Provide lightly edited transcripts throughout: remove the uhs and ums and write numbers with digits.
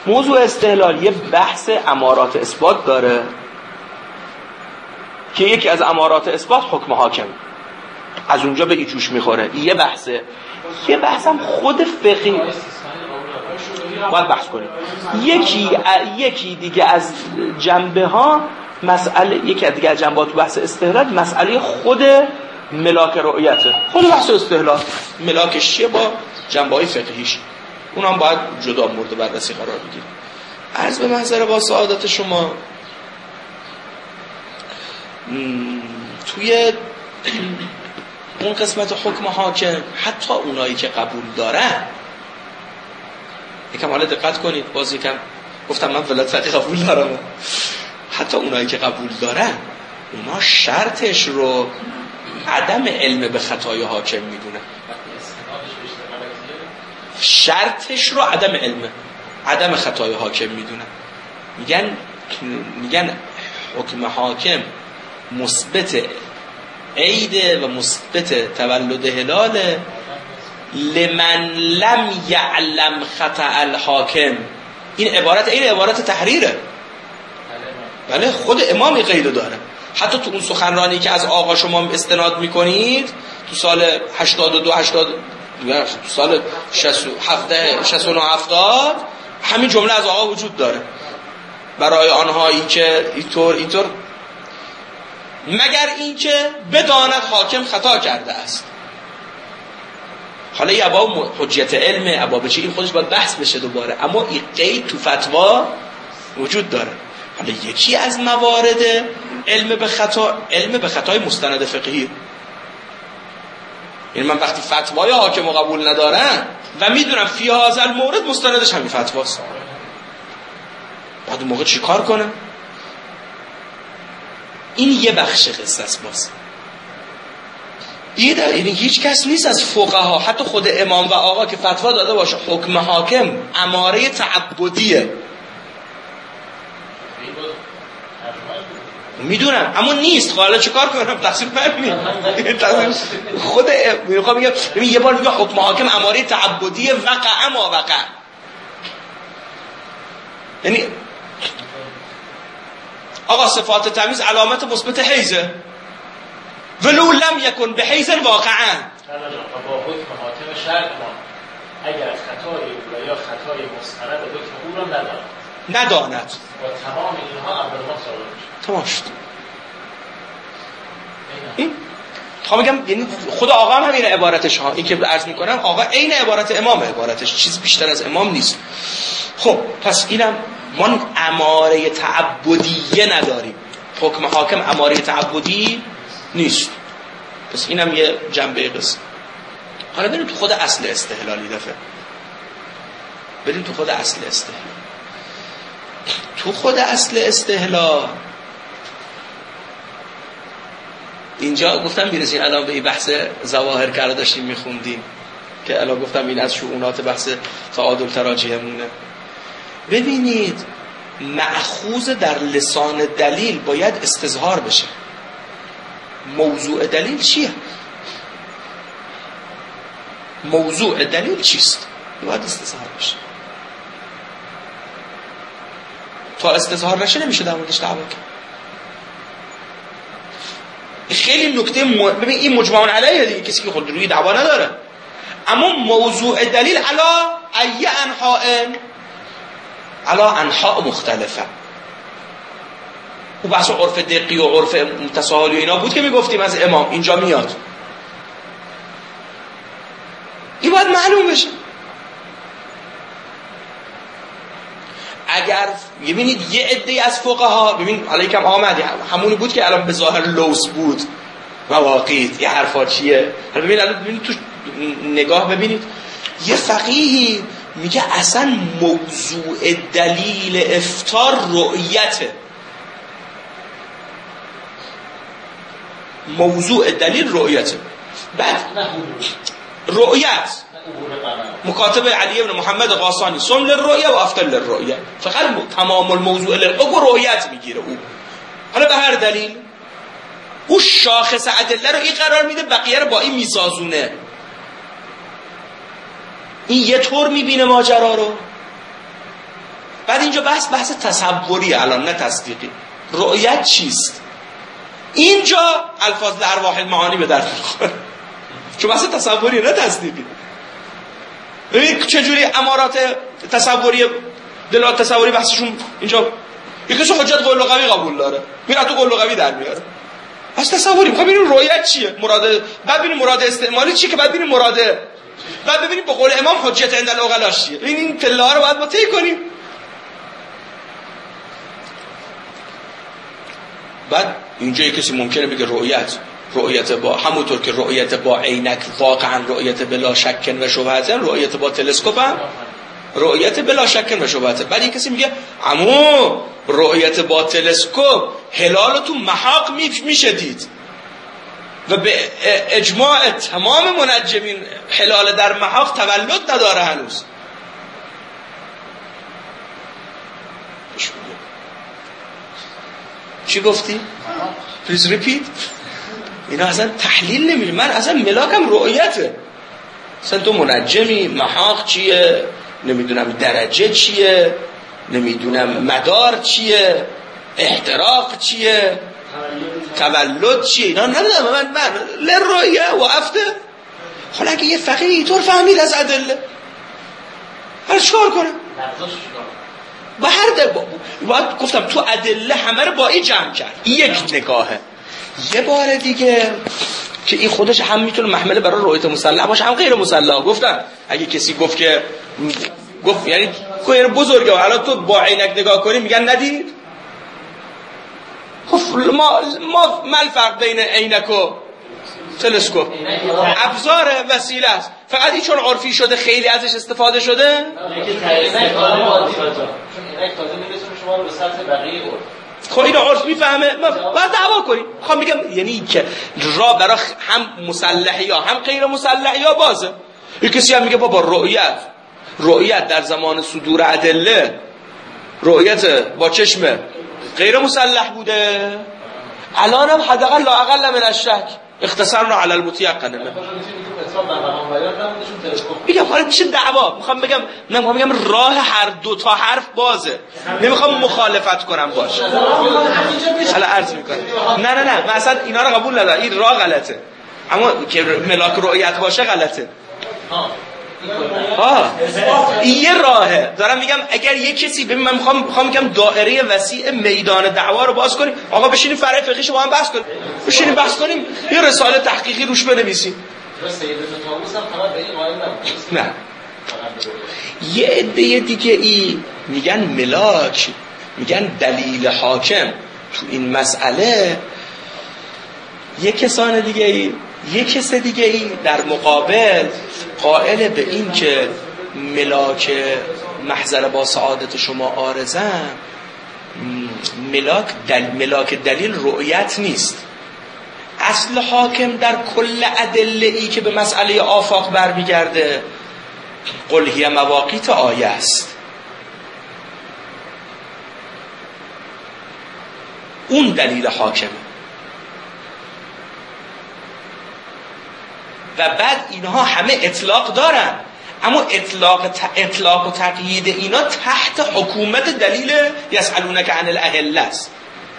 موضوع استحلال یه بحث امارات اثبات داره که یکی از امارات اثبات حکم حاکم، از اونجا به جوش میخوره. یه بحثه. یه بحثم خود فقهی باید بحث کنیم. یکی دیگه از جنبه ها مسئله، یکی دیگه از جنبه ها تو بحث استحلال مسئله خود ملاک رؤیته. خود بحث استحلال ملاکش چیه با جنبه های فقهیش، اونم باید جدا مورد بررسی قرار بگیره. عرض به محضر با سعادت شما، توی اون قسمت حکم حاکم حتی اونایی که قبول دارن، یکم حالا دقت کنید، باز یکم گفتم من ولایت فقیه قبول دارم، حتی اونایی که قبول دارن اونا شرطش رو عدم علم به خطای حاکم میدونن. شرطش رو عدم خطای حاکم میدونن. میگن حکم حاکم مثبت عید و مثبت تولد هلال لمن لم یعلم خطأ الحاکم. این عبارت تحریره. بله، خود امامی قید داره. حتی تو اون سخنرانی که از آقا شما استناد میکنید تو سال 82 تو سال 69 70 همین جمله از آقا وجود داره برای آنهایی که اینطور مگر اینکه بداند حاکم خطا کرده است. حالا این ابواب حجیت علم، ابواب چه، این خودش باید بحث بشه دوباره، اما این قید تو فتوا وجود داره. حالا یکی از موارد علم به خطای مستند فقهی، یعنی من وقتی فتوای حاکم قبول ندارم و میدونم فی هذا المورد مستندش همین فتواست، بعد اون موقع چی کار کنم؟ این یه بخش قصه است. باز یعنی هیچ کس نیست از فقها، حتی خود امام و آقا که فتوا داده باشه حکم حاکم اماره تعبدیه، میدونم اما نیست. حالا چه کار کنم؟ تقصیر من نیست. خود میخوام بگم یه بار میگه حکم حاکم اماره تعبدیه وقع ما وقع، یعنی آقا صفات تمیز علامت مثبت حیزه ولو لم یکن به حیز واقعا. با حکم حاکم شرط ما اگر خطای او یا خطای مستند حکم او را نداند با تمام اینها عبد الله ثابت میشه. تمام شد. این خواهم بگم یعنی خود آقا هم همین عبارتش ها، این که عرض میکنم آقا عین عبارت امام عبارتش، چیز بیشتر از امام نیست. خب پس اینم ما اماره تعبدیه نداریم، حکم حاکم اماره تعبدی نیست. پس اینم یه جنبه قصه. حالا بریم تو خود اصل استحلالی دفعه. بریم تو خود اصل استحلال. تو خود اصل استحلال اینجا گفتم میرسیم الان به این بحث ظواهر که داشتیم میخوندیم که الان گفتم این از شؤونات بحث تعادل تراجیحمونه. ببینید مأخوذ در لسان دلیل باید استظهار بشه. موضوع دلیل چیه؟ موضوع دلیل چیست؟ باید استظهار بشه. تا استظهار نشه نمیشه در موردش دعوا کرد. خیلی نکته ببین این مجمع علیه دیگه، کسی که خود روی دعوا نداره، اما موضوع دلیل علا انحاء مختلفه. او بحث عرف دقی و عرف متساهلی و اینا بود که میگفتیم از امام اینجا میاد. این باید معلوم بشه. اگر ببینید یه عده از فقها، ببین حالا یکم آمد همونی بود که الان به ظاهر لوس بود مواقیت یه حرفا چیه. حالا ببینید تو نگاه ببینید یه فقیهی میگه اصلا موضوع دلیل افطار رؤیته. موضوع دلیل رؤیته. بعد رؤیت مکاتب علی بن محمد قاسانی صم للرؤیه و افطر للرؤیه، فقط تمام الموضوع رؤیت میگیره او. حالا به هر دلیل او شاخص ادله رو این قرار میده، بقیه رو با این میسازونه. این یه طور میبینه ماجرا رو، اینجا بحث تصوری الان، نه تصدیقی. رؤیت چیست؟ اینجا الفاظ ارواح المعانی به در میخوره، چون بحث تصوری نه تصدیقی. ببین چجوری امارات تصوری، دلالت تصوری بحثشون اینجا یکیشو حجت قول قوی قبول داره، میره تو قول قوی در میاره. پس تصوری میخوام ببینیم رؤیت چیه، مراد، بعد ببینیم مراد استعمالی چیه، که بعد ببینیم مراده، بعد ببینیم به قول امام حجت عند العقلاء چیه. ببین این پله ها رو باید ما طی کنیم. بعد اینجا یک کسی ممکنه بگه رؤیت با همونطور که رؤیت با عینک واقعا رؤیت بلا شک و شبهه، رؤیت با تلسکوپ هم رؤیت بلا شک و شبهه. بعد یک کسی میگه عمو رؤیت با تلسکوپ هلال تو محاق میشه دید و به اجماع تمام منجمین هلال در محاق تولد نداره هنوز. چی گفتی؟ Please repeat. اینا اصلا تحلیل نمیشه. من اصلا ملاکم رؤیته. اصلا تو منجمی، محاق چیه، نمیدونم درجه چیه، نمیدونم مدار چیه، احتراق چیه، تولد چیه، اینا نمیدونم. من لرؤیه وقفته. حالا اگه یه فقیه اینطور فهمید از ادله، حالا چکار کنه؟ با هر باید گفتم تو ادله همه رو با این جمع کرد. یک نگاهه. یه بار دیگه که این خودش هم میتونه محمله برای رؤیت مسلح باشه هم غیر مسلح. گفتن اگه کسی گفت یعنی کویر بزرگه و الان تو با عینک نگاه کنی میگن ندید. خب ما الفرق بین عینک و تلسکوپ؟ ابزار وسیله است، فقط این چون عرفی شده خیلی ازش استفاده شده. خب اینو عرف میفهمه، باید دعوا کنیم. میخوام بگم یعنی که راه برای هم مسلحی یا هم غیر مسلحی یا بازه. یک کسی هم میگه بابا رؤیت در زمان صدور ادله رؤیت با چشم غیر مسلح بوده، الان هم حداقل لا اقل من الشک اختصرنا علی المتيقن. میگم حالا میشه دعوا. میخوام بگم راه هر دو تا حرف بازه، نمیخوام مخالفت کنم باشه. حالا عرض میکنم نه من اصلا اینا رو قبول ندارم. این راه غلطه، اما که ملاک رؤیت باشه غلطه. این یه راهه. دارم میگم اگر یه کسی ببین، من میخوام بگم دایره وسیع میدان دعوا رو باز کنیم. آقا بشینیم فرع فقهیشو با هم بحث کنیم، بشینیم بحث کنیم، یه رساله تحقیقی روش بنویسیم. نه یه عده دیگه ای میگن ملاک، میگن دلیل حاکم تو این مسئله. یه کسان دیگه ای، یه کس دیگه ای در مقابل قائل به این که ملاک محضر با سعادت شما آرزن، ملاک دلیل رؤیت نیست. اصل حاکم در کل ادله ای که به مسئله آفاق برمیگرده قل هی مواقیت آیه است. اون دلیل حاکمه. و بعد اینها همه اطلاق دارن، اما اطلاق و تقیید اینا تحت حکومت دلیل یسألونک عن الاهله است.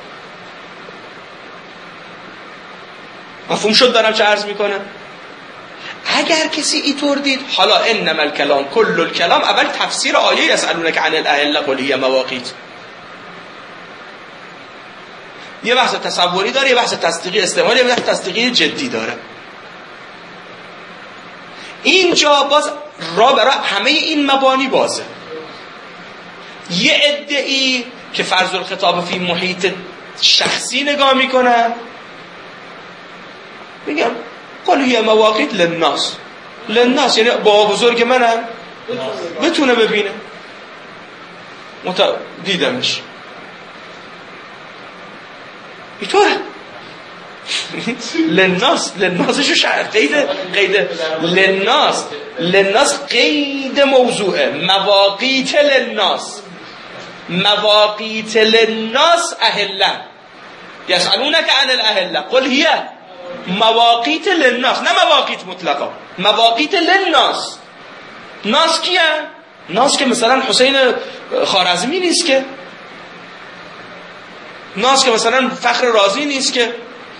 مفهوم شد دارم چه عرض میکنم؟ اگر کسی اینطور دید، حالا انما الکلام کل الکلام، اول تفسیر آیه یسألونک عن الاهله قل هی مواقیت یه بحث تصوری داره، یه بحث تصدیقی استعمالی، یه بحث تصدیقی جدی داره. اینجا باز راه برای همه این مبانی بازه. یه عده‌ای که فرض الخطاب فی محیط شخصی نگاه میکنن، میگم قل هی مواقیت للناس، یعنی با بزرگ منم بتونه ببینه، دیدمش اینطوره. للناسشو شرط قید للناس قید موضوعه. مواقیت للناس اهله یسألونک عن الاهله قل هی مواقیت للناس، نه مواقیت مطلقا، مواقیت للناس. ناس کیه؟ ناس که مثلا حسین خوارزمی نیست که، ناس که مثلا فخر رازی نیست که،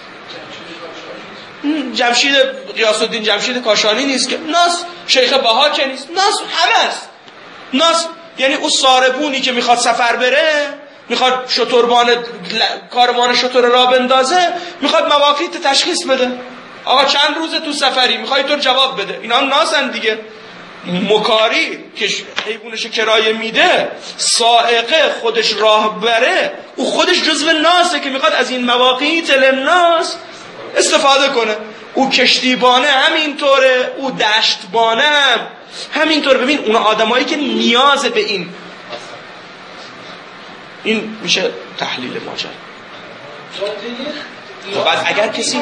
جمشید غیاث الدین جمشید کاشانی نیست که، ناس شیخ بها که نیست، ناس همه است. ناس یعنی اون ساربونی که میخواد سفر بره، میخواد کاروان شتر را بندازه، میخواد مواقیت تشخیص بده. آقا چند روزه تو سفری، میخوای تو جواب بده. اینا هم ناسن دیگه. مکاری که حیوانش کرایه میده، سائقه خودش راه بره، او خودش جزو ناسه که میخواد از این مواقیت للناس استفاده کنه. او کشتیبانه همینطوره، او دشتبانه هم همینطوره. ببین اون آدمایی که نیاز به این میشه تحلیل ماجرا. بعد اگر کسی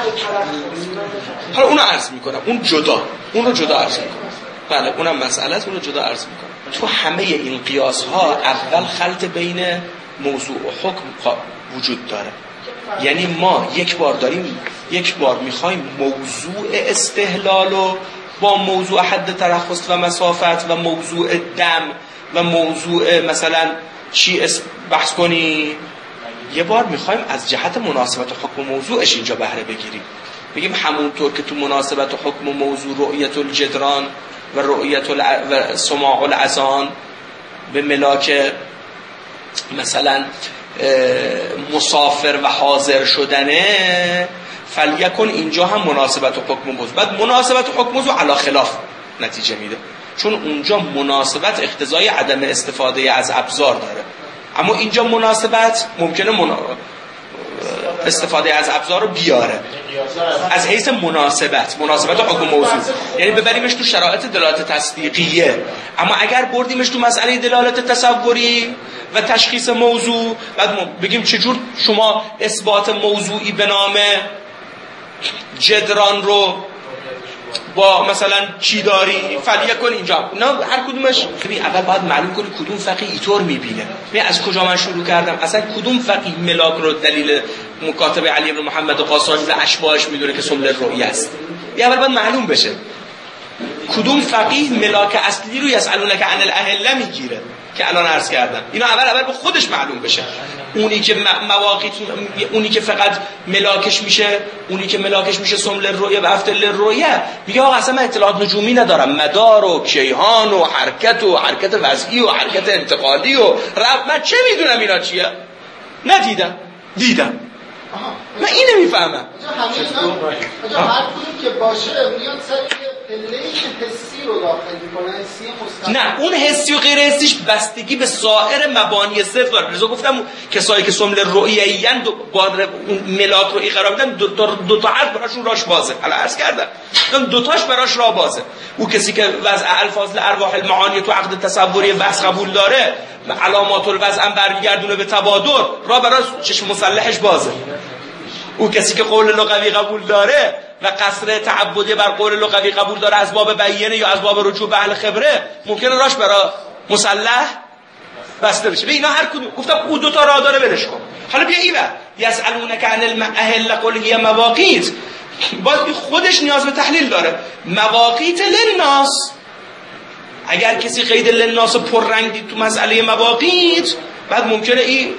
حالا اونو عرض میکنم، اون رو جدا عرض میکنم. بله اونم مسئله است، اونو جدا عرض میکنم. تو همه این قیاس ها اول خلط بین موضوع و حکم وجود داره. یعنی ما یک بار میخوایم موضوع استحلال و با موضوع حد ترخص و مسافت و موضوع دم و موضوع مثلا چی بحث کنی، یه بار میخوایم از جهت مناسبت حکم و موضوعش اینجا بهره بگیریم. بگیم همونطور که تو مناسبت حکم و موضوع رؤیت الجدران و رؤیت و سماع الاذان به ملاک مثلا مسافر و حاضر شدنه، فلیکن اینجا هم مناسبت و حکم و موضوع. بعد مناسبت و حکم و موضوع علی خلاف نتیجه میده، چون اونجا مناسبت اقتضای عدم استفاده از ابزار داره، اما اینجا مناسبت ممکنه استفاده از ابزار رو بیاره. از حیث مناسبت حکم موضوع یعنی ببریمش تو شرایط دلالت تصدیقیه، اما اگر بردیمش تو مسئله دلالت تصوری و تشخیص موضوع، بعد بگیم چجور شما اثبات موضوعی به نام جدران رو با مثلا چی داری فلیکن اینجا، نه هر کدومش. ببین اول باید معلوم کنی کدوم فقیه اینطور میبینه. ببین از کجا من شروع کردم، اصلا کدوم فقیه ملاک رو دلیل مکاتبه علی بن محمد قاسانی و اشباهش میدونه که سمل رؤیه است. این اول باید معلوم بشه کدوم فقیه ملاک اصلی رو یسالونک عن الاهله میگیره که الان عرض کردم. اینا اول به خودش معلوم بشه. اونی که مواقیت، اونی که فقط ملاکش میشه سمل رؤیه و افتل رؤیه، میگه آقا اصلا من اطلاعات نجومی ندارم، مدار و کیهان و حرکت وضعی و حرکت انتقالی و من چه میدونم اینا چیه؟ ندیدم، دیدم. من اینو میفهمم. هر کدوم که باشه میاد سر پله‌ای که حسی رو داخل میکنه، حسی مستقیم. نه اون حسی و غیر حسیش بستگی به سایر مبانی صفر داره. لذا گفتم کسایی که سمل رؤیه‌ای ان ملاک رؤیه قرار میدن دو تا حرف براشون راش بازه. حالا عرض کردم دو تاش براش راه بازه. او کسی که وضع الفاظ الارواح المعانی تو عقد تصوری بحث قبول داره، علامات الوضع هم برمیگردونه به تبادر، راه براش چشم مسلحش بازه. او کسی که قول لغوی قبول داره و قصر تعبدی بر قول لغوی قبول داره از باب بیینه یا از باب رجوع به اهل خبره، ممکنه راش برای مسلح بسته بشه. به اینا هر کدوم گفتم او دو تا راه داره، ولش کن. حالا بیا اینا یسالونک عن الاهل قل هی مواقیت، باز خودش نیاز به تحلیل داره. مواقیت للناس، اگر کسی قید للناس پررنگ دید تو مسئله مواقیت، بعد ممکنه این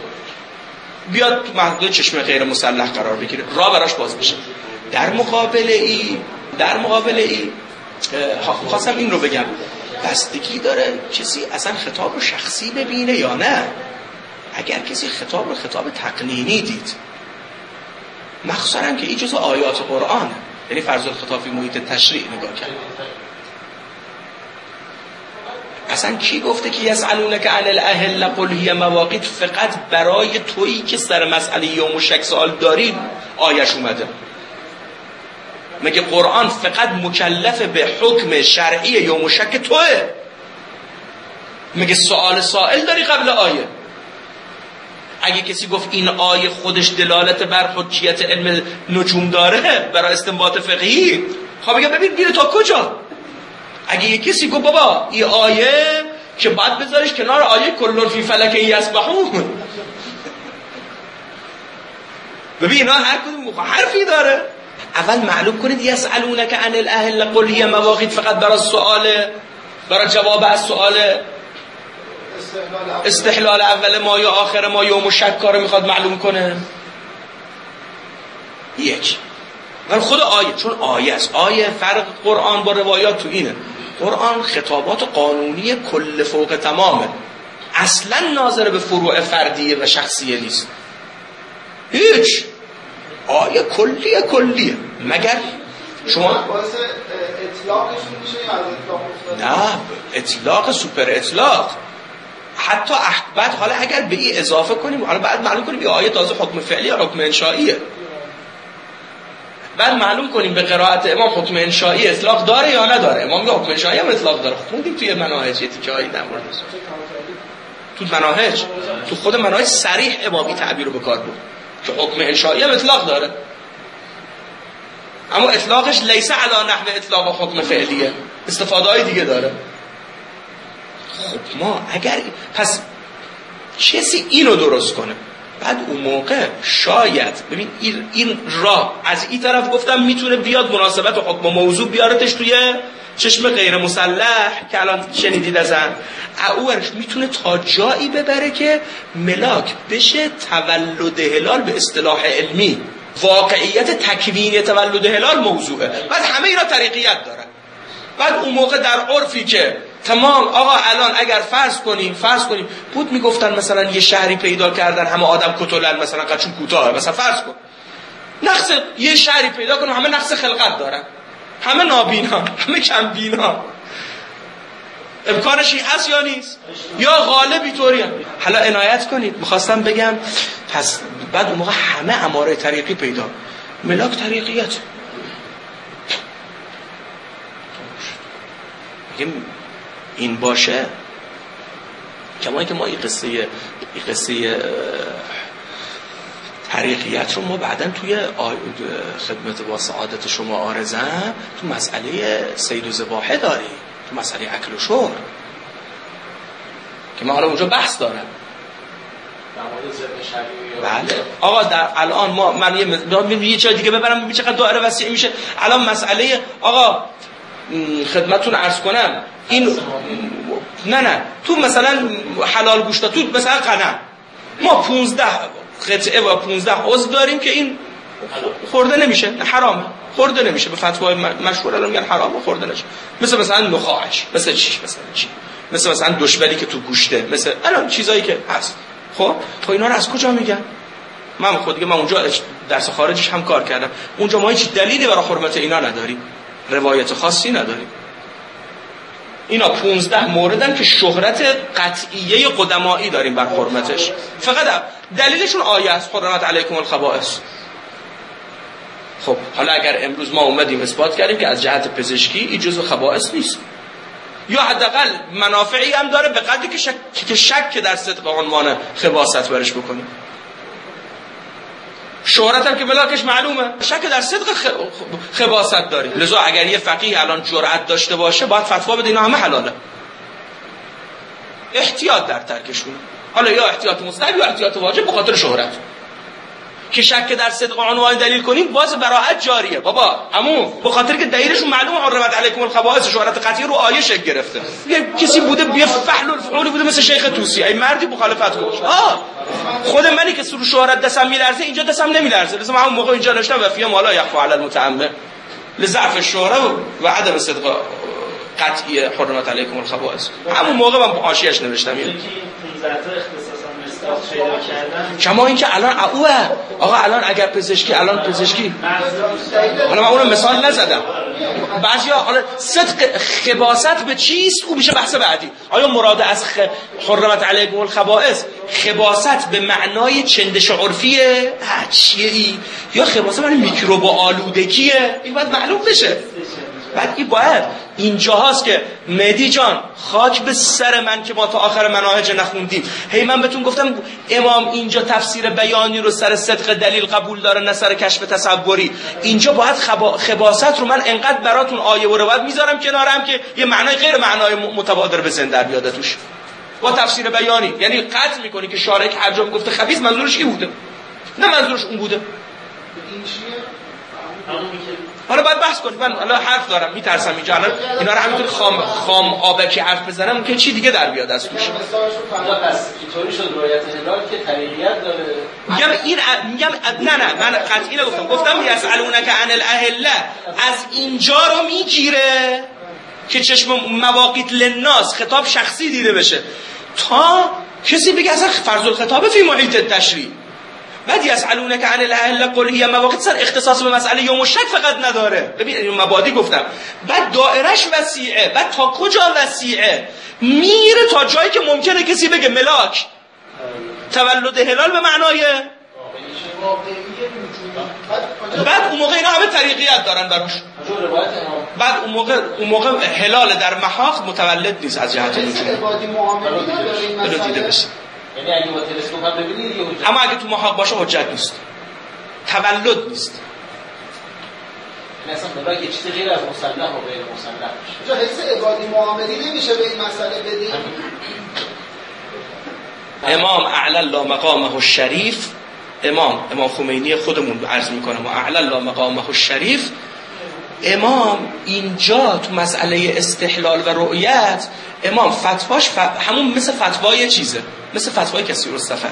بیاد تو محدود چشم غیر مسلح قرار بگیره، راه براش باز بشه. در مقابل ای خواستم این رو بگم، بستگی داره کسی اصلا خطاب رو شخصی ببینه یا نه. اگر کسی خطاب رو خطاب تقنینی دید، مخصوصا که این جزء آیات قرآن، یعنی فرض الخطاب فی محیط تشریع نگاه کرد. اصلا کی گفته که یسالونک عن الاهل قل هی مواقیت فقط برای تویی که سر مسئله یوم و شک سوال داری آیش اومده؟ مگه قرآن فقط مکلف به حکم شرعی یوم و شک توه؟ مگه سائل داری قبل آیه؟ اگه کسی گفت این آیه خودش دلالت بر حجیت علم نجوم داره برای استنباط فقهی، خب بگم ببین میره تا کجا. اگه یه کسی گفت بابا این آیه که باید بذارش کنار آیه کلون فی فلک یسبحون، ببین اینا هر کدوم حرفی داره. اول معلوم کنید یسالونک عن الاهل قل هی مواقیت فقط برای سواله، برای جواب از سوال استحلال اول ما یا آخر ما یا مشکا رو میخواد معلوم کنه. یک ولی خود آیه، چون آیه است. آیه فرق قرآن با روایات تو اینه، قرآن خطابات قانونی کل فوق تمامه، اصلا ناظر به فروع فردیه و شخصیه نیست. هیچ آیه کلیه مگر شما اطلاقش میشه یا از اطلاق؟ نه، اطلاق سوپر اطلاق. حتی بعد حالا اگر به این اضافه کنیم، حالا بعد معلوم کنیم این آیه تازه حکم فعلی یا حکم انشائیه، بعد معلوم کنیم به قرائت امام حکم انشائی اطلاق داره یا نداره. امام میگه حکم انشائی هم اطلاق داره. خوندیم توی مناهج تیکه‌ای در موردش، تو مناهج، تو خود مناهج صریح امامی تعبیر رو به کار برد که حکم انشائی هم اطلاق داره، اما اطلاقش لیس علی نحو اطلاق حکم فعلیه، استفاده‌های دیگه داره. خب ما اگر پس کسی اینو درست کنه، بعد اون موقع شاید ببین این راه از این طرف گفتم میتونه بیاد مناسبت و حکم موضوع بیارتش توی چشم غیر مسلح که الان شنیدید ازن، اولش میتونه تا جایی ببره که ملاک بشه تولد هلال به اصطلاح علمی، واقعیت تکوینی تولد هلال موضوعه، بعد همه اینا طریقیت دارن. بعد اون موقع در عرفی که تمام آقا الان اگر فرض کنیم بود میگفتن مثلا یه شهری پیدا کردن همه آدم کتولن، مثلا قچون کوتاه، مثلا فرض کن نقص یه شهری پیدا کنیم همه نقص خلقت دارن، همه نابینا، همه کم بینا، امکانش هست یا نیست؟ یا غالبی طوری هم. حالا عنایت کنید میخواستم بگم پس بعد اون موقع همه اماره طریقی پیدا، ملاک طریقیت این باشه. کما که ما این قصه طریقیت رو ما بعداً توی خدمت با سعادت شما آرزم تو مسئله صید و ذباحه داریم، تو مسئله اکل و شرب که ما حالا اونجا بحث دارم. بله آقا در الان من یه چیز دیگه ببرم ببین چقدر دایره وسیع میشه. الان مسئله آقا خدمتتون عرض کنم این نه تو مثلا حلال گوشت، تو مثلا قنم ما 15 قطعه و 15 عضو داریم که این خورده نمیشه، حرامه، خورده نمیشه، به فتوای مشهور الان میگن حرامه، خورده نمیشه. مثلا نخاعش، مثلا چی مثلا دشبلی که تو گوشته، مثلا الان چیزایی که هست. خب اینا رو از کجا میگن؟ من اونجا درس خارجش هم کار کردم، اونجا ما هیچ دلیلی برای حرمت اینا نداریم، روایت خاصی نداریم. اینا 15 موردن که شهرت قطعیه قدمایی داریم بر حرمتش، فقط دلیلشون آیه است حرمت علیکم الخبائث. خب حالا اگر امروز ما اومدیم اثبات کردیم که از جهت پزشکی این جزو خبائث نیست، یا حداقل منافعی هم داره به قدری که شک در صدق عنوان خباثت برش بکنیم، شهرت هم که ملاکش معلومه، شک در صدق خباثت داریم. لذا اگر یه فقیه الان جرأت داشته باشه باید فتوا بده اینا همه حلاله، احتیاط در ترکشونه. حالا یا احتیاط مستحب یا احتیاط واجب به خاطر شهرت که شک در صدق عنوان دلیل کنیم باز براءت جاریه. بابا عمو به خاطر که دلیلشون معلومه حرمت علیکم الخبائث، شهرت قطعی رو آیه شکل گرفته. یه کسی بوده یه فحل الفعول بوده مثل شیخ طوسی، ای مردی مخالفت کن. خود منی که سر شهرت دستم میلرزه اینجا دستم نمیلرزه، لازم همون موقع اینجا نوشتم و فیه مالا یخفا علی المتعمد لضعف الشهره و عدم صدق قطعی حرمت علیکم الخبائث. همون موقع من حاشیه‌اش نوشتم اینو. کما اینکه الان آقا الان اگر پزشکی حالا من اونو مثال نزدم، بعضیا حالا صدق خباثت به چیست او میشه بحث بعدی. آیا مراد از حرمت علیکم الخبائث خباثت به معنای چندش عرفیه چیه ای، یا خباثت معنی میکروب آلودگیه؟ این باید معلوم بشه. بعد این باید اینجا هاست که مهدی جان خاک به سر من که ما تا آخر مناهج نخوندیم. هی من بهتون گفتم امام اینجا تفسیر بیانی رو سر صدق دلیل قبول داره نه سر کشف تصوری. اینجا باید خباثت رو من انقدر براتون آیه و روایت میذارم کنارم که یه معنای غیر معنای متبادر به ذهن در بیاد توش با تفسیر بیانی. یعنی قطع میکنی که شارع که هر جا گفته خبیث منظورش کی بوده، نه منظورش اون بوده. حالا باید بحث کنیم. من حالا حرف دارم میترسم اینجا الان اینا رو همینطور خام آبکی حرف بزنم ممکن چی دیگه در بیاد از توش. پس اینطوری شد رعایت هلال که طریقیت داره. میگم نه من قطعی نگفتم. گفتم یسالونک عن الاهله از اینجا رو میگیره که چشم مواقیت للناس خطاب شخصی دیده بشه تا کسی بگه اصلا فرض الخطاب فی محیط التشریع. بعد یسالونک عن الاهله قل هی مواقیت سر اختصاص به مسئله یوم الشک فقط نداره. ببین این مبادی گفتم. بعد دایرش وسیعه. بعد تا کجا وسیعه؟ میره تا جایی که ممکنه کسی بگه ملاک تولد هلال به معنای بعد اون موقع اینا همه طریقیت دارن براش. بعد اون موقع هلال در محاق متولد نیست از جهت وجود. دیده بشه. یعنی اگه با تلسکوپ هم ببینید دیگه حجت. اما اگه تو محاق باشه حجت نیست. تولد نیست. مثلا برای یه چیزی غیر از مسلح و غیر مسلح میشه. جا حس عبادی معاملی نمیشه به این مسئله بدیم. امام اعلی الله مقامه الشریف، امام خمینی خودمون عرض میکنم، اعلی الله مقامه الشریف، امام اینجا تو مسئله استحلال و رؤیت امام فتواش همون مثل فتوای چیزه، مثل فتوای کثیر السفر.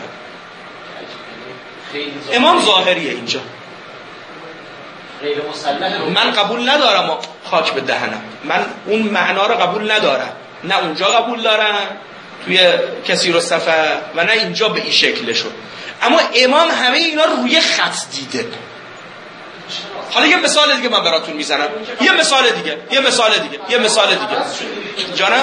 امام ظاهریه اینجا. غیر مسلح من قبول ندارم خاک به دهنم، من اون معنا رو قبول ندارم، نه اونجا قبول دارم توی کثیر السفر و نه اینجا به این شکلشو. اما امام همه اینا رو روی خط دیده. حالا یه مثال دیگه من براتون میزنم. یه مثال دیگه جانم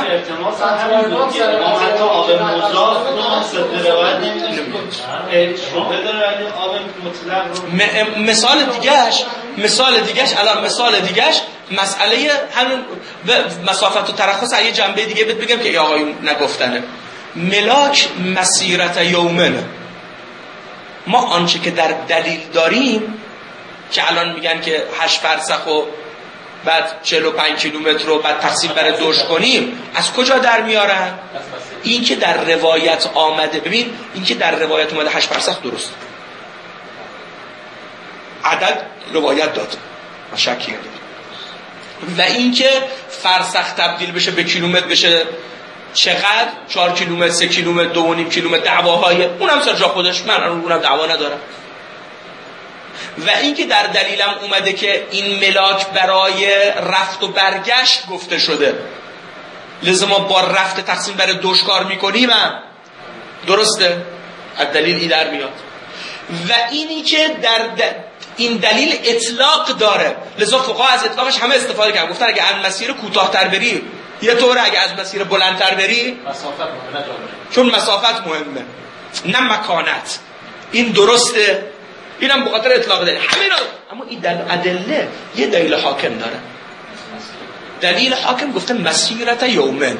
مثال دیگهش مسئله همین مسافت و ترخص یه جنبه دیگه بگم که آقایون نگفتنه. ملاک مسیرت یومنه. ما آنچه که در دلیل داریم که الان میگن که 8 فرسخ و بعد 45 کیلومتر رو بعد تقسیم بر 2 کنیم، از کجا در میارن؟ این که در روایت آمده. ببین این که در روایت اومده 8 فرسخ درست، عدد روایت داد، ما شکی نداریم. و این که فرسخ تبدیل بشه به کیلومتر بشه چقدر؟ 4 کیلومتر، 3 کیلومتر، 2.5 کیلومتر، دعواهای اونم سر جا خودش، من اونم دعوا ندارم. و این که در دلیلم اومده که این ملاک برای رفت و برگشت گفته شده، لازم ما با رفت تقسیم بر 2 کار میکنیم، درسته؟ از دلیل این در میاد. و اینی که این دلیل اطلاق داره، لذا فقها از اطلاقش همه استفاده کردن، گفتن اگه از مسیر کوتاه‌تر بری یه طوره، اگه از مسیر بلندتر بری مسافت مهمه، چون مسافت مهمه نه مکانت. این درسته، اینم به خاطر اطلاق داره همین. اما این ادله یه دلیل حاکم داره. دلیل حاکم گفته مسیرت یومن،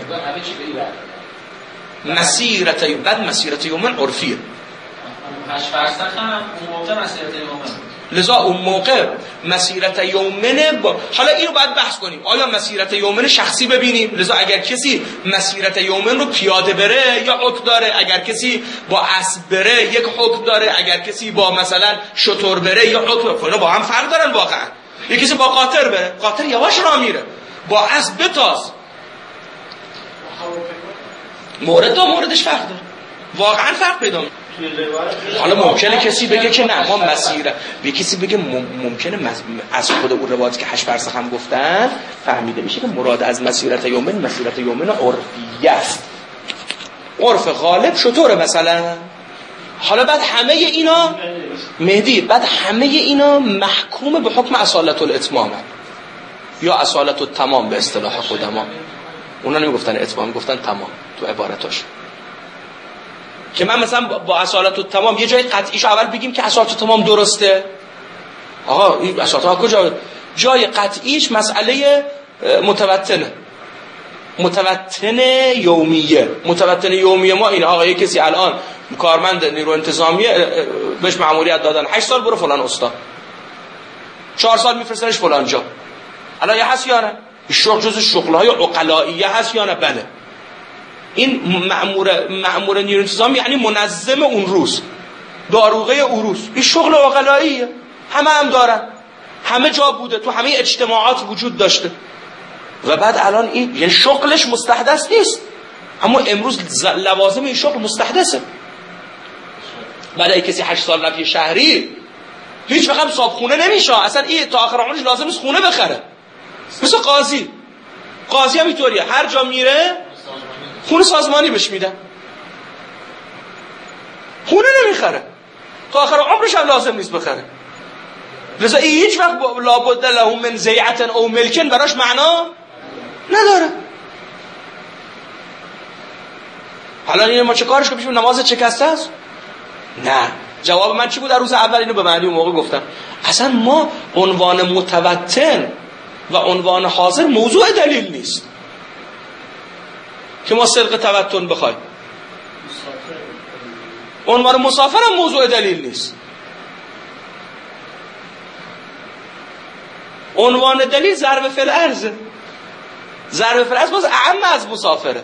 مسیرت یومن، بعد مسیرت یومن عرفیه. 8 فرسخ هم اون موقع مسیرت یومن، لذا اون موقع مسیرت یومنه حالا اینو باید بحث کنیم، آیا مسیرت یومن شخصی ببینیم؟ لذا اگر کسی مسیرت یومن رو پیاده بره یا حکم داره، اگر کسی با اسب بره یک حکم داره، اگر کسی با مثلا شتر بره یا حکم. اینا با هم فرق دارن واقعا. یک کسی با قاطر بره، قاطر یواش راه میره، با اسب بتاز. موردش فرق داره، واقعا فرق پیدا میکنه. حالا ممکنه کسی بگه که نه ما مسیر، به کسی بگه ممکنه از خود اون روایت که 8 فرسخ هم گفتن فهمیده میشه که مراد از مسیرت یومن عرفیه است، عرف غالب شطوره مثلا. حالا بعد همه اینا مهدی، بعد همه اینا محکوم به حکم اصالت الاتمام یا اصالت التمام به اصطلاح خودما. اونا نمیگفتن اتمام، گفتن تمام تو عبارتاش. که من مثلا با اصالت التمام یه جای قطعیشو اول بگیم که اصالت التمام درسته. آقا این اصالت التمام کجا؟ جای قطعیش مسئله متوتن یومیه ما این آقا یه کسی الان کارمند نیرو انتظامیه بهش مأموریت دادن 8 سال برو فلان استان، 4 سال میفرستنش فلان جا. الان یه هست یا نه؟ شغل جز شغل‌های عقلائیه هست یا نه؟ بله. این مأمور نیرو انتظام یعنی منظم اون روز، داروغه اون روز. این شغل عقلائیه، همه هم دارن، همه جا بوده، تو همه اجتماعات وجود داشته و بعد الان این یعنی شغلش مستحدث نیست، اما امروز لوازم این شغل مستحدثه. بعد اگه کسی 8 سال رفت شهری هیچ وقت صابخونه نمیشه، اصلا این تا آخر عمرش لازم نیست خونه بخره. مثل قاضی هم اینطوریه، هر جا میره خونه سازمانی بهش میدن، خونه نمیخره، تا آخر عمرش هم لازم نیست بخره. لذا این هیچ وقت لابد له من زیعت او ملکن براش معنا نداره. حالا این ما چه کارش کنیم؟ نماز چکسته است؟ نه. جواب من چی بود در روز اول؟ اینو به معنی اون موقع گفتم. اصلا ما عنوان متوتن و عنوان حاضر موضوع دلیل نیست که ما صدق توتن بخوایم. عنوان مسافر هم موضوع دلیل نیست. عنوان دلیل ضرب فی الارض. ضرب فی الارض باز اعم از مسافره.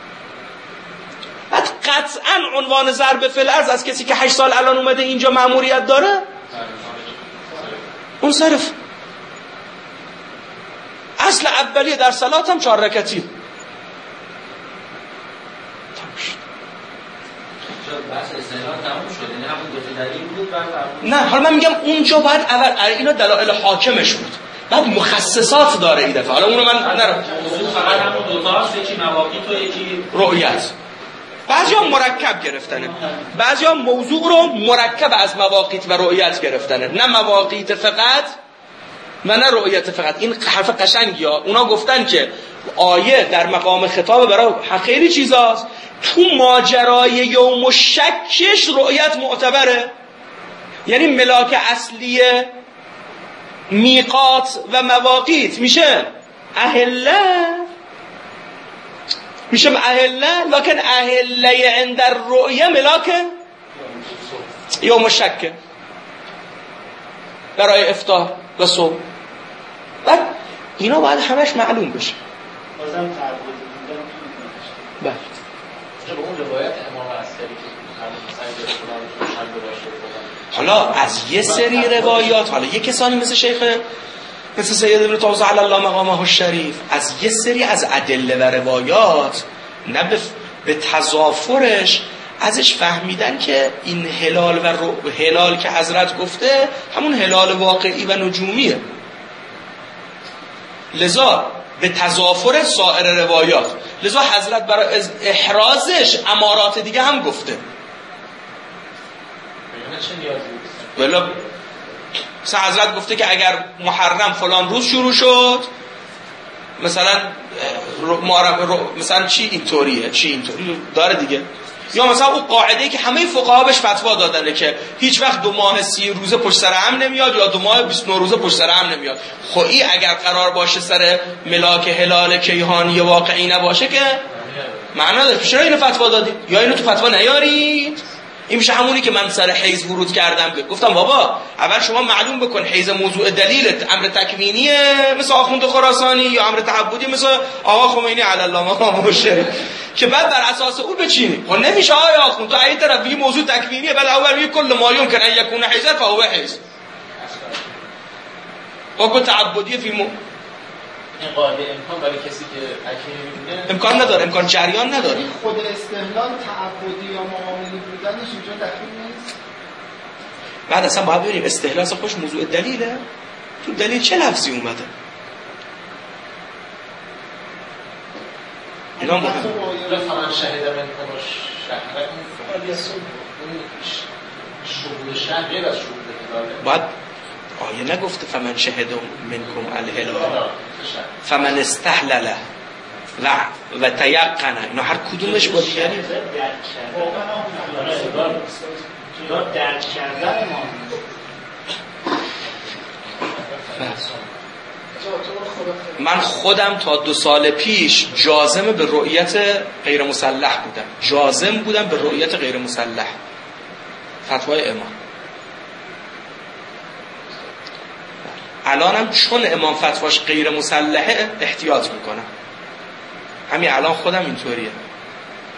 بعد قطعا عنوان ضرب فی الارض از کسی که 8 سال الان اومده اینجا مأموریت داره اون صرف. اصل اولیه در صلات هم 4 رکعتی. نه حالا من میگم اونجا باید اول اینا دلایل حاکمش بود، بعد مخصصات داره این دفعه. حالا اونو من نرم فقط همون دو تاست، یکی مواقیت و یکی رؤیت. بعضیا مرکب گرفتنه، بعضیا موضوع رو مرکب از مواقیت و رؤیت گرفتنه، نه مواقیت فقط و نه رؤیت فقط. این حرف قشنگیه. اونا گفتن که آیه در مقام خطاب برای خیلی چیزاست، تو ماجرای یوم الشکش رؤیت معتبره. یعنی ملاک اصلی میقات و مواقیت میشه اهله، میشه اهله، لکن اهله عند الرؤیه ملاک یوم الشک برای افطار و صبح. بعد اینا باید همش معلوم بشه. بازم تعبدی بله. به اون روایت امام عسکری که حالا از یه سری روایات، حالا یه کسانی مثل شیخ مثل سید ابن طاووس علی الله مقامه الشریف، از یه سری از ادله و روایات نه به تضافرش ازش فهمیدن که این هلال و هلال که حضرت گفته همون هلال واقعی و نجومیه. لذا به تضافر سایر روایات، لذا حضرت برای احرازش امارات دیگه هم گفته. بلا مثلا حضرت گفته که اگر محرم فلان روز شروع شد، مثلا مثلا چی اینطوریه، چی اینطوری داره دیگه. یا مثلا اون قاعده‌ای که همه فقها بهش فتوا دادنه که هیچ وقت 2 ماه 30 روزه پشت سر هم نمیاد یا 2 ماه 29 روزه پشت سر هم نمیاد. خب این اگر قرار باشه سر ملاک هلال کیهانی واقعی نباشه که معنا داره. چرا اینو فتوا دادید؟ یا اینو تو فتوا نیارید؟ این میشه همونی که من سر حیض ورود کردم گفتم بابا اول شما معلوم بکن حیض موضوع دلیلت امر تکوینیه مثل آخوند خراسانی یا امر تعبدی مثل آقا خمینی علی الله مقامه الشریف که بعد بر اساس او بچینی. خب نمیشه آقا آخوند تو این طرف میگی موضوع تکوینیه، بعد اول میگی کل ما یمکن ان یکون حیضا فهو حیض. خب تعبدی فی این قاعده امکان برای کسی که تکوینی می‌بینه امکان نداره، امکان جریان نداره. خود استهلال تعبدی یا معاملی بودنش اینجا دخیل نیست. بعد اصلا باید ببینیم استهلال خوش موضوع دلیله. تو دلیل چه لفظی اومده؟ اینا مهم. فمن شهد منکم الشهر فلیصم. شهود شهر غیر از شهود هلال. بعد آیه نگفته فمن شهد منکم الهلال فمن استحلل و تیقن. اینا هر کدومش با دیگری درک کردن ما. من خودم تا 2 سال پیش جازم به رؤیت غیر مسلح بودم، جازم بودم به رؤیت غیر مسلح. فتوای امام. الانم چون امام فتواش غیر مسلحه احتیاط میکنم. همین الان خودم اینطوریه.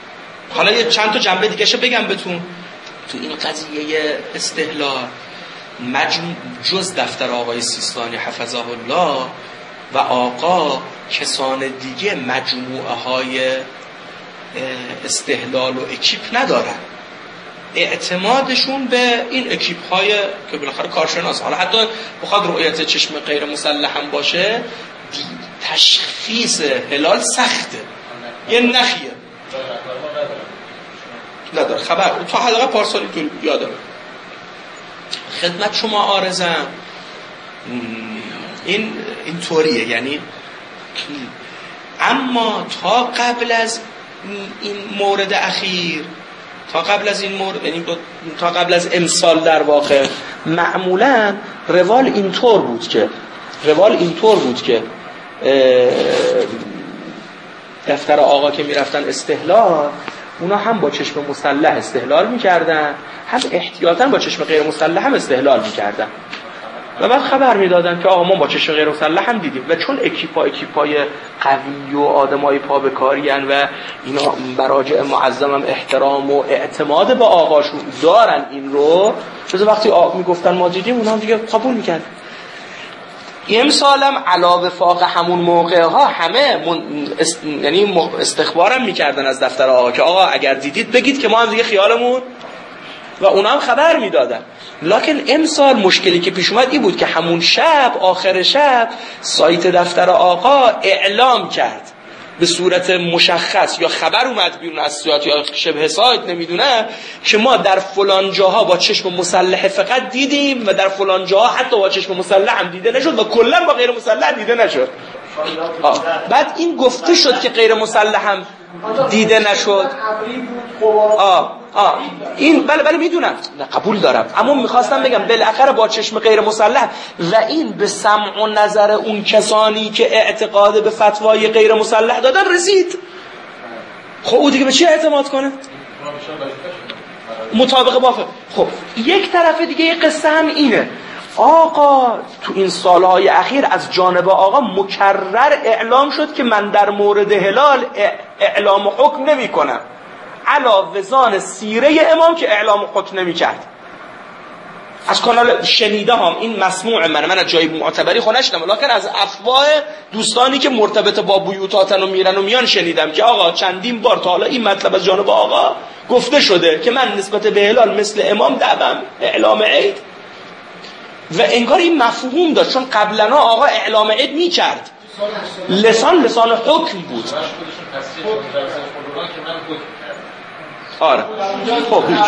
حالا یه چند تا جنبه دیگه شو بگم بهتون. تو این قضیه استهلال جز دفتر آقای سیستانی حفظه الله و آقا کسان دیگه مجموعه های استهلال و اکیپ ندارن. اعتمادشون به این اکیپ های که بالاخره کارشناس، حالا حتی بخواد رؤیت چشم غیر مسلح هم باشه، تشخیص هلال سخته، یه نخیه نداره خبر. تا حداقل پارسالی تو یادم خدمت شما عارضم این طوریه. یعنی اما تا قبل از این مورد اخیر، تا قبل از این مورد، یعنی تا قبل از امسال در واقع معمولا روال اینطور بود که دفتر آقا که میرفتن استهلال، اونا هم با چشم مسلح استهلال میکردن، هم احتیاطاً با چشم غیر مسلح هم استهلال میکردن و بعد خبر میدادن که آقا ما با چشم غیر مسلح هم دیدیم. و چون اکیپای قوی و آدمای پا به کارین و اینا مراجع معظم هم احترام و اعتماد به آقاشون دارن این رو، چون وقتی میگفتن ما دیدیم اونا هم دیگه قبول میکردن. امسالم علاوه فاق همون موقع ها همه یعنی استخبارم میکردن از دفتر آقا که آقا اگر دیدید بگید که ما هم دیگه خیالمون، و اونا هم خبر میدادن. لکن امسال مشکلی که پیش اومد این بود که همون شب، آخر شب، سایت دفتر آقا اعلام کرد به صورت مشخص، یا خبر اومد بیرون از سایت یا شبه سایت نمیدونه، که ما در فلان جاها با چشم مسلح فقط دیدیم و در فلان جاها حتی با چشم مسلح هم دیده نشد و کلا با غیر مسلح دیده نشد. بعد این گفته شد که غیر مسلح هم دیده نشد. این بله میدونم، قبول دارم، اما میخواستم بگم بالاخره با چشم غیر مسلح و این به سمع و نظر اون کسانی که اعتقاد به فتوای غیر مسلح دادن رسید. خب او دیگه به چی اعتماد کنه؟ مطابق با خب یک طرف دیگه یک قصه هم اینه، آقا تو این سالهای اخیر از جانب آقا مکرر اعلام شد که من در مورد هلال اعلام حکم نمی کنم، علاوه زان سیره امام که اعلام حکم نمی کرد. از کانال شنیده هم این مسموع من از جای معتبری خونشتم، لکن از افواه دوستانی که مرتبط با بیوتاتن و میرن و میان شنیدم که آقا چندین بار تا حالا این مطلب از جانب آقا گفته شده که من نسبت به هلال مثل امام دعوام اعلام عید، و انگار این مفهوم داشت چون قبلا آقا اعلام عید میکرد، لسان حکم بود. آره خب هیچ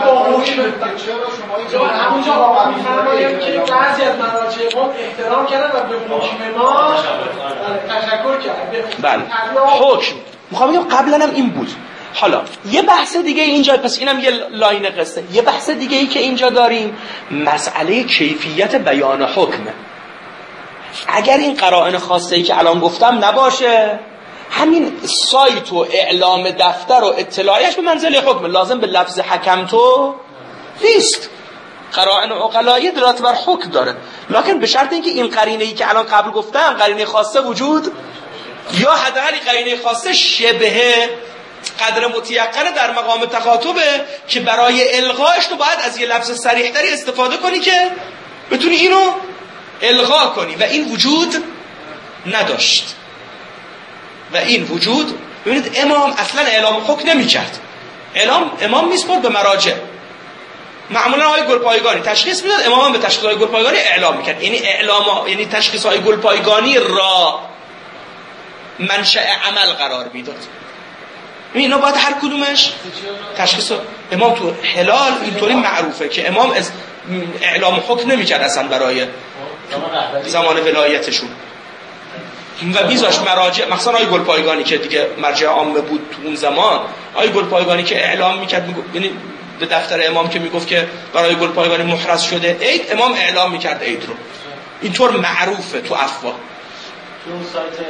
همونجا آقا میفرماید که بعضی از مراجع ما احترام کردن و به حکم ما تشکر کردن. بله حکم میخوام بگم قبلا هم این بود. حالا یه بحث دیگه اینجا، پس اینم یه لاین قصه، یه بحث دیگه ای که اینجا داریم مسئله کیفیت بیان حکمه. اگر این قرائن خاصه ای که الان گفتم نباشه، همین سایت و اعلام دفتر و اطلاعیش به منزله حکم، لازم به لفظ حکم تو نیست. قرائن عقلایی دلالت بر حکم داره، لکن به شرط اینکه این قرینه ای که الان قبل گفتم قرینه خاصه وجود، یا حداقل قرینه خاصه شبه قدر متیقن در مقام تخاطبه که برای الغاش تو باید از یه لفظ صریح‌تری استفاده کنی که بتونی اینو الغا کنی، و این وجود نداشت. و این وجود، ببینید امام اصلا اعلام حکم نمی‌کرد، امام میسپرد به مراجع. معمولا آقای گلپایگانی تشخیص میداد، امام هم به تشخیص آقای گلپایگانی اعلام میکرد. یعنی تشخیص آقای گلپایگانی را منشأ عمل قرار میداد. اینا باید هر کدومش تشخیص. امام تو هلال اینطوری معروفه که امام اعلام حکم نمیکرد اصلا برای زمان ولایتشون، و بیزاش مراجع، مثلا آقای گلپایگانی که دیگه مرجع عامه بود تو اون زمان، آقای گلپایگانی که اعلام میکرد، یعنی به دفتر امام که میگفت که برای گلپایگانی محرز شده عید، امام اعلام میکرد عید رو. اینطور معروفه تو افواه. تو سایت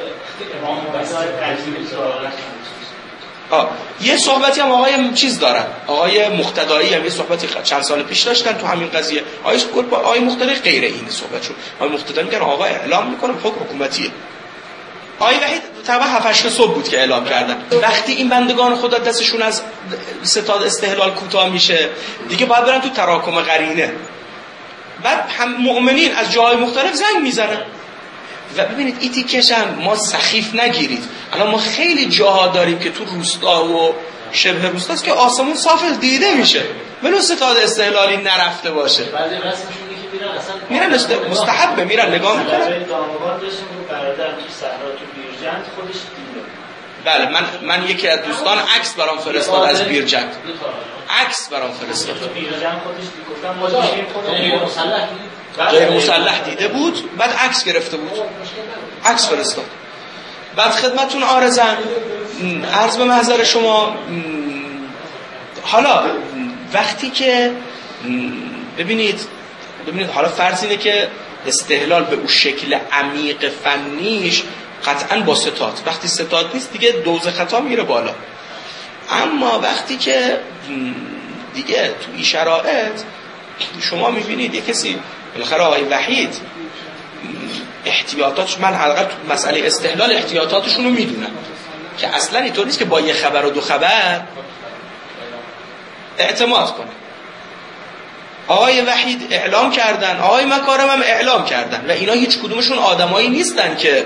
امام یه صحبتی هم آقای چیز دارن، آقای مقتدایی هم یه صحبتی چند سال پیش داشتن تو همین قضیه. آقای مقتدایی غیر این صحبتشون، آقای مقتدایی میگن آقا اعلام میکنه حکم حکومتیه. آقای وحید تقریبا 7-8 صبح بود که اعلام کردن. وقتی این بندگان خدا دستشون از ستاد استهلال کوتاه میشه، دیگه باید برن تو تراکم قرینه. بعد هم مؤمنین از جاهای مختلف زنگ میزنن. و ببینید این تیکش هم ما سخیف نگیرید. الان ما خیلی جاها داریم که تو روستا و شبه روستاست که آسمون صاف دیده میشه ولو ستاد استهلالی نرفته باشه. بعضی رسمشون میگه میرن مستحبه میرن نگاه میکنن. دامغان داشتیم رو برادر تو صحرا تو بیرجند خودش دیده. بله من یکی از دوستان عکس برام فرستاد از بیرجند. عکس برام فرستاد. تو بیرجند خودش گفتم ما غیر مسلح دیده بود بعد عکس گرفته بود. عکس فرستاد. بعد خدمتتون عارضم عرض به محضر شما حالا وقتی که ببینید حالا فرض اینه که استهلال به اون شکل عمیق فنیش قطعا با ستاد، وقتی ستاد نیست دیگه دوز خطا میره بالا. اما وقتی که دیگه تو این شرایط شما میبینید یه کسی بالاخره آقای وحید احتیاطاتش، من حقیقت تو مسئله استهلال احتیاطاتشون رو میدونم که اصلا اینطور نیست که با یه خبر و دو خبر اعتماد کنه. آقای وحید اعلام کردن، آقای مکارم هم اعلام کردن و اینا هیچ کدومشون آدمایی نیستن که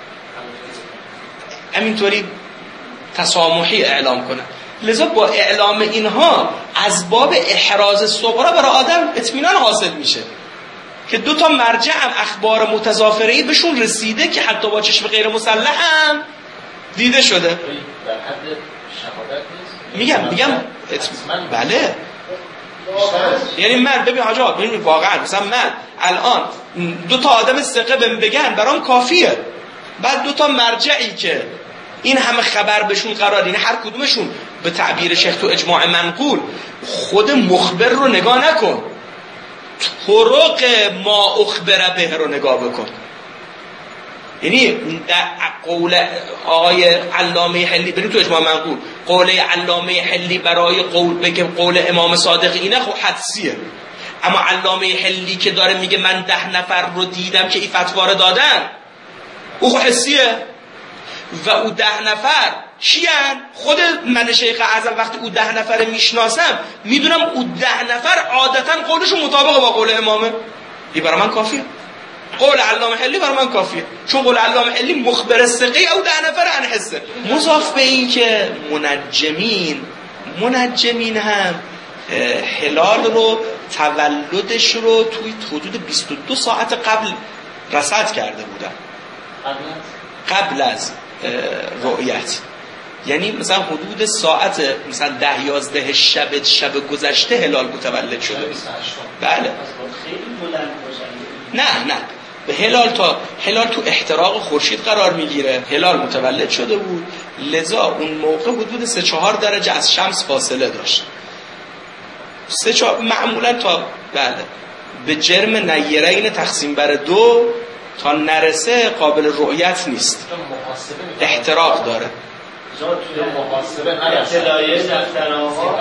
همینطوری تسامحی اعلام کنن. لذا با اعلام اینها از باب احراز صغرا برای آدم اطمینان حاصل میشه که دو تا مرجع هم اخبار متضافره‌ای بهشون رسیده که حتی با چشم غیر مسلح هم دیده شده. در حد شهادت نیست. میگم بله. یعنی من ببین حاجا ببین واقعا مثلا من الان دو تا آدم ثقه بگن برام کافیه. بعد دو تا مرجعی که این همه خبر بهشون قرار دینه هر کدومشون به تعبیر شیخ تو اجماع منقول خود مخبر رو نگاه نکن، طرق ما اخبر به رو نگاه بکن. یعنی در قول آقای علامه حلی بریم تو اجماع منقول، قول علامه حلی برای قول امام صادق اینه خب حدسیه، اما علامه حلی که داره میگه من 10 نفر رو دیدم که این فتوا رو دادن او خب حسیه. و او 10 نفر چیان؟ خود من شیخ اعظم وقتی او 10 نفر میشناسم میدونم او 10 نفر عادتا قولشون مطابق با قول امامه. این برای من کافیه. قول علامه حلی برای من کافیه، چون قول علامه حلی مخبر ثقه او 10 نفر انحسه. مضاف به این که منجمین هم هلال رو تولدش رو توی حدود 22 ساعت قبل رصد کرده بودن، قبل از رؤیت. یعنی مثلا حدود ساعت مثلا 10-11 شب گذشته هلال متولد شده. بله. خیلی بلند باشه. نه به هلال تو احتراق خورشید قرار میگیره. هلال متولد شده بود، لذا اون موقع حدود 3-4 درجه از شمس فاصله داشت. 3-4 معمولا تا بله به جرم نیرین تقسیم بر 2 تا نرسه قابل رؤیت نیست، احتراق داره. تو اطلاعیه دفتر آقا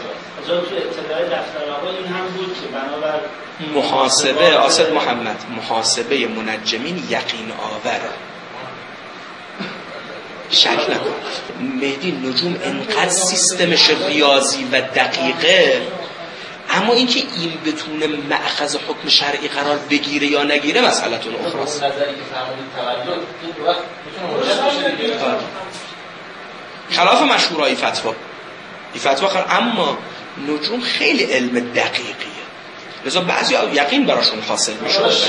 این هم بود که بنابر محاسبه آسد محمد، محاسبه منجمین یقین آوره، شک نکن. مهدی نجوم انقدر سیستمش ریاضی و دقیقه، اما اینکه این بتونه مأخذ حکم شرعی قرار بگیره یا نگیره مسئله‌تون اخراست. نظری که فرمودید تولد این وقت میتونه مرجع بشه. خلاف مشهورای فتوا این فتوا اما نجوم خیلی علم دقیقیه، لذا بعضی یقین براشون حاصل میشه.